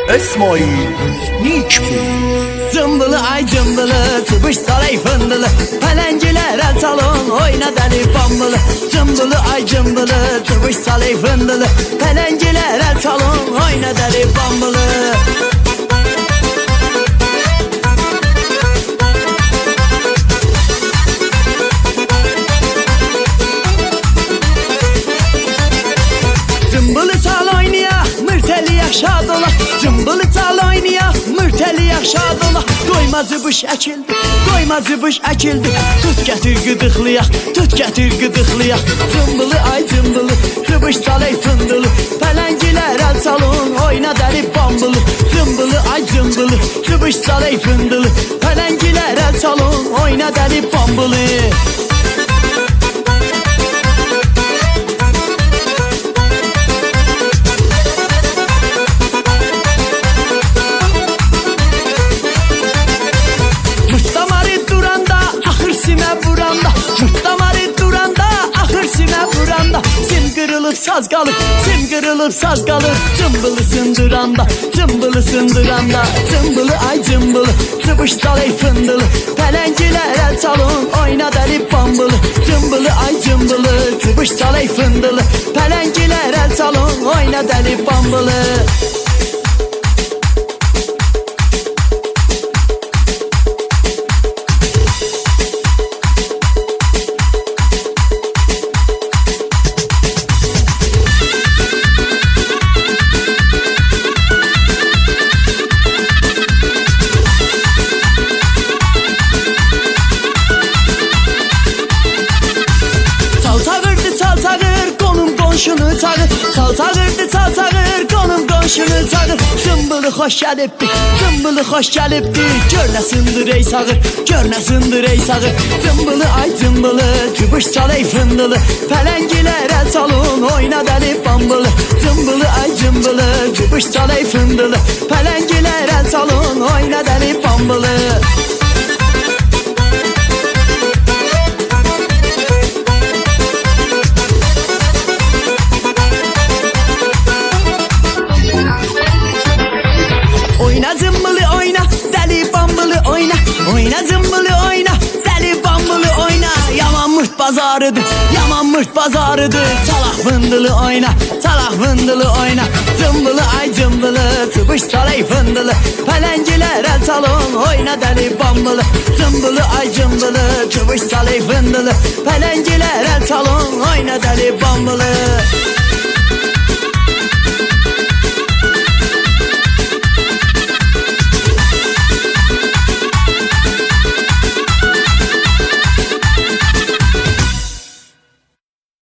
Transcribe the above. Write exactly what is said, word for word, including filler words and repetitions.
İsmail Nikbi. Cımbılı ay cımbılı, tıbış saray fındılı, pələngilər əl çalın, oyna dəli bambılı. Cımbılı ay cımbılı, tıbış saray fındılı, pələngilər əl çalın, oyna dəli bambılı. Cımbılı çal oynayaq, mürtəliyək şad olaq. Cımbılı çal oynayaq, mürtəliyək şad olaq. Doyma cıbış əkildi, doyma cıbış əkildi. Tut gətir qıdıqlayaq, tut gətir qıdıqlayaq. Cımbılı ay cımbılı, cıbış çalay fındılı, pələngilər əl çalın, oyna dəli bambılı. Cımbılı ay cımbılı, cıbış çalay fındılı, pələngilər əl çalın, oyna dəli bambılı. Sim qırılıb saz qalır, sim qırılıb saz qalır. Cımbılı sındıranda, cımbılı sındıranda. Cımbılı ay cımbılı, cıbış çalay fındılı, pələngilər əl çalın, oyna dəli bambılı. Cımbılı ay cımbılı, cıbış çalay fındılı, pələngilər əl çalın, oyna dəli bambılı. Qonşunu çağır, çal çağırdı, çal çağır, qonum qonşunu çağır. Cımbılı xoş gəlibdi, cımbılı xoş gəlibdi. Gör nə sındır ey sağır, gör nə sındır ey sağır. Cımbılı ay cımbılı, cıbış çalay fındılı, pələngilər əl çalın, oyna dəli bambılı. Cımbılı ay cımbılı, cıbış çalay fındılı, pələngilər əl çalın, oyna dəli bambılı. Oyna cımbılı oyna, dəli bambılı oyna. Oyna cımbılı oyna, dəli bambılı oyna. Yaman mırt bazarıdır, yaman mırt bazarıdır. Çalaq fındılı oyna, çalaq fındılı oyna. Cımbılı ay cımbılı, tıbış çalay fındılı, pələngilər əl çalın, oyna dəli bambılı. Cımbılı ay cımbılı, tıbış çalay fındılı, pələngilər əl çalın, oyna dəli bambılı.